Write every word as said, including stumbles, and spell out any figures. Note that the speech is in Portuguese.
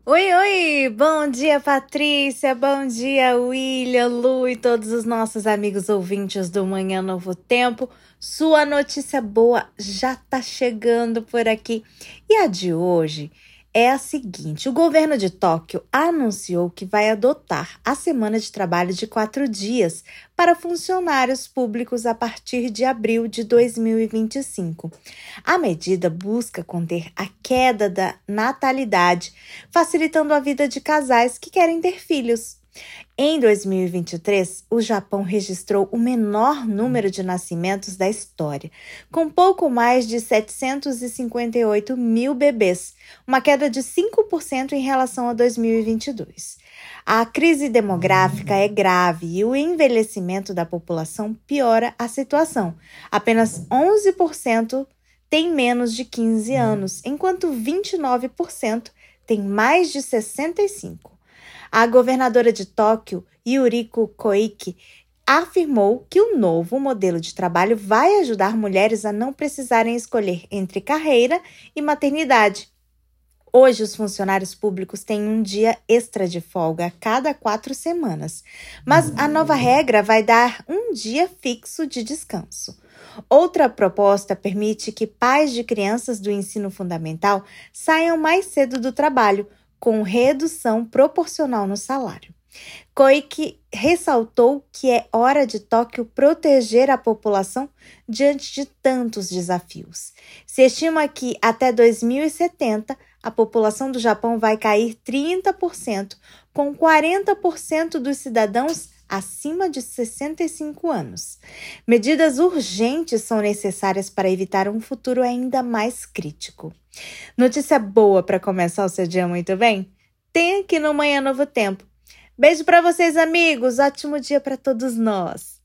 Oi, oi! Bom dia, Patrícia! Bom dia, William, Lu e todos os nossos amigos ouvintes do Manhã Novo Tempo. Sua notícia boa já tá chegando por aqui. E a de hoje é a seguinte: o governo de Tóquio anunciou que vai adotar a semana de trabalho de quatro dias para funcionários públicos a partir de abril de dois mil e vinte e cinco. A medida busca conter a queda da natalidade, facilitando a vida de casais que querem ter filhos. Em dois mil e vinte e três, o Japão registrou o menor número de nascimentos da história, com pouco mais de setecentos e cinquenta e oito mil bebês, uma queda de cinco por cento em relação a dois mil e vinte e dois. A crise demográfica é grave e o envelhecimento da população piora a situação. Apenas onze por cento tem menos de quinze anos, enquanto vinte e nove por cento tem mais de sessenta e cinco. A governadora de Tóquio, Yuriko Koike, afirmou que o novo modelo de trabalho vai ajudar mulheres a não precisarem escolher entre carreira e maternidade. Hoje, os funcionários públicos têm um dia extra de folga a cada quatro semanas, mas a nova regra vai dar um dia fixo de descanso. Outra proposta permite que pais de crianças do ensino fundamental saiam mais cedo do trabalho, com redução proporcional no salário. Koike ressaltou que é hora de Tóquio proteger a população diante de tantos desafios. Se estima que até dois mil e setenta a população do Japão vai cair trinta por cento, com quarenta por cento dos cidadãos acima de sessenta e cinco anos. Medidas urgentes são necessárias para evitar um futuro ainda mais crítico. Notícia boa para começar o seu dia muito bem? Tem aqui no Manhã Novo Tempo. Beijo para vocês, amigos. Ótimo dia para todos nós.